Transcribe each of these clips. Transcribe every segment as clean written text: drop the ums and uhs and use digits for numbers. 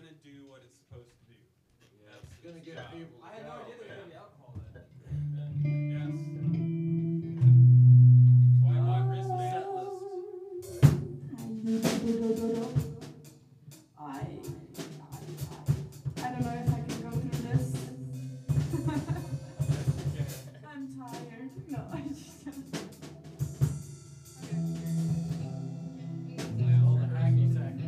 gonna do what it's supposed to do. Yeah, That's it's gonna its get job. people. I had no idea there was gonna be alcohol then. Yes. That's why I bought wristbands. Set list. I don't know if I can go through this. Yes, you can. I'm tired. No, I just. Okay. Play all the hacky sacky.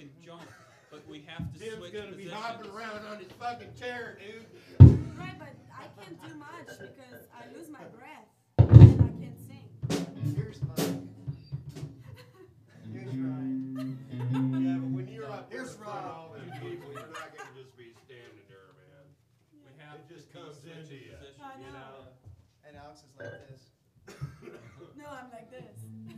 fucking jump, but we have to Jim's switch gonna be positions. hopping around on his fucking chair, dude. Right, but I can't do much because I lose my breath and I can't sing. Here's Mike. Here's Ryan. Yeah, but when you're up there Here's in front of Rob. all these people, you're not gonna just be standing there, man. We have It just to be comes switching into you. positions, I you know. know. And Alex is like this. No, I'm like this.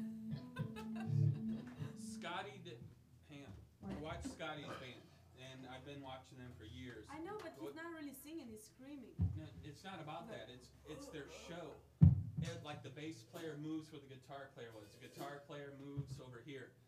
Scotty did, Pam, I watched Scotty's band, and I've been watching them for years. I know, but he's not really singing, he's screaming. No, it's not about that. It's their show. Like the bass player moves where the guitar player was. The guitar player moves over here.